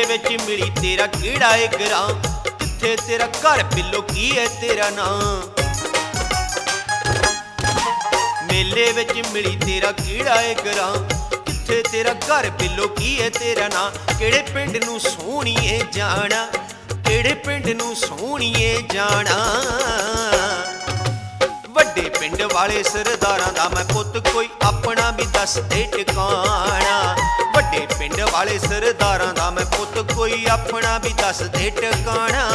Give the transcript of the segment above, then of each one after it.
विच मिली तेरा किहड़ा है गरां, कित्थे तेरा घर बिल्लो की है तेरा नां। मेले विच मिली तेरा किहड़ा है गरां, कित्थे तेरा घर बिल्लो की है तेरा नां। किहड़े पिंड नूं सोहणीए जाना, किहड़े पिंड नूं सोहणीए जाना। वड्डे पिंड वाले सरदारां दा मैं पुत्त, कोई अपना भी दस दे ठिकाना। वड्डे पिंड वाले सरदारां दा मैं पुत्त, कोई अपना भी दस दे ठिकाना।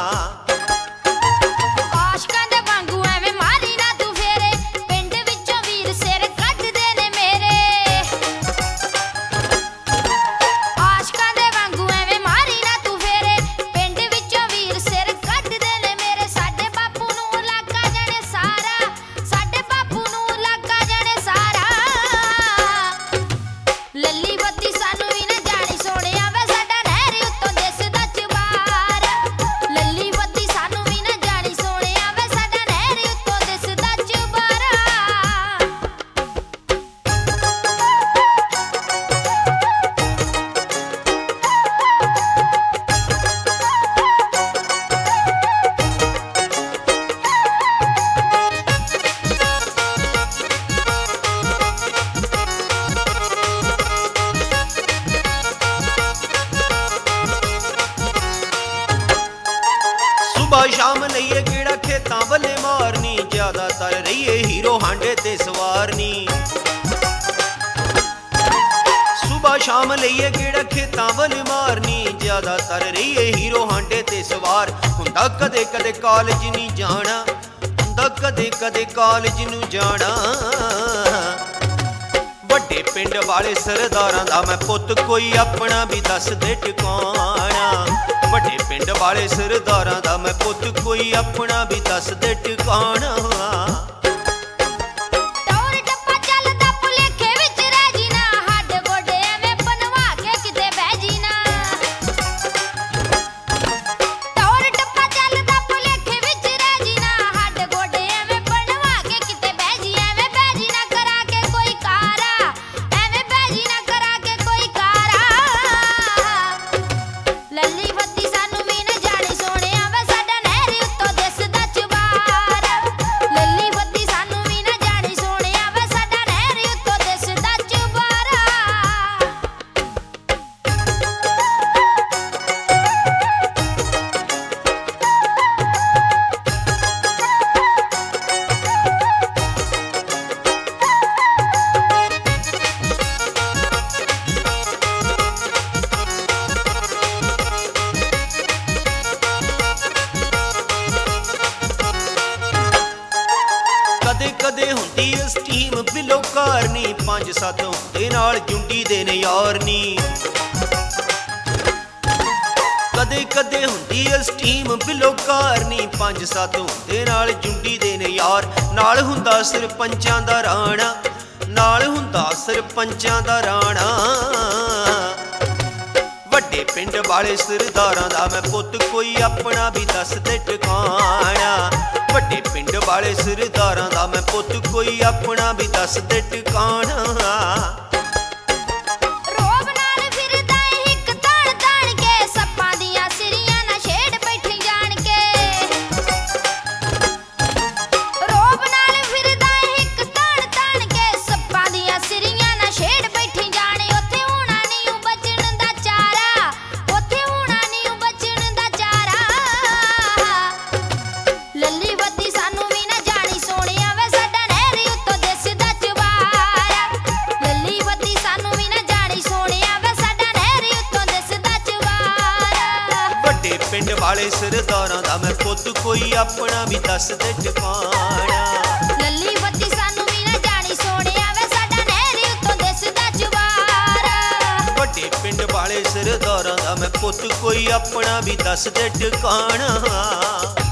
शाम लईए केड़ा खेतां वल्ले मारनी, ज्यादातर रहीए हीरो हांडे ते सवारनी। सुबह शाम लईए केड़ा खेतां वल्ले मारनी, ज्यादातर रहीए हीरो हांडे ते सवार। हुंदा कदे कदे कॉलेज नहीं जाना, हुंदा कदे कदे कॉलेज नूं जाना। वड्डे पिंड वाले सरदारां दा मैं पुत्त, कोई अपना भी दस दे ठिकाना। वड्डे पिंड वाले सरदारां दा मैं पुत्त, कोई अपना भी दस दे ठिकाना। कदे हुंदी स्टीम बिलो कारनी, 5-7 हुंदे नाल जुंडी दे ने यार नी। कदे कदे हुंदी स्टीम बिलो कारनी, 5-7 हुंदे नाल जुंडी दे ने यार। नाल हुंदा सरपंचां दा राणा, नाल हुंदा सरपंचां दा राणा। वड्डे पिंड वाले सरदारां दा मैं पुत्त, कोई अपना भी दस दे ठिकाना। वड्डे पिंड वाले सरदारां दा मैं पुत्त, कोई अपना भी दस दे ठिकाना। पिंड वाले सरदारां दा मैं पुत्त, कोई अपना भी दस दे ठिकाना। लल्ली बत्ती सानू भी ना जानी सोहणिया, वे साडा नहरी उत्तों दिसदा चुबारा। वड्डे पिंड वाले सरदारां दा मैं पुत्त, कोई अपना भी दस दे ठिकाना।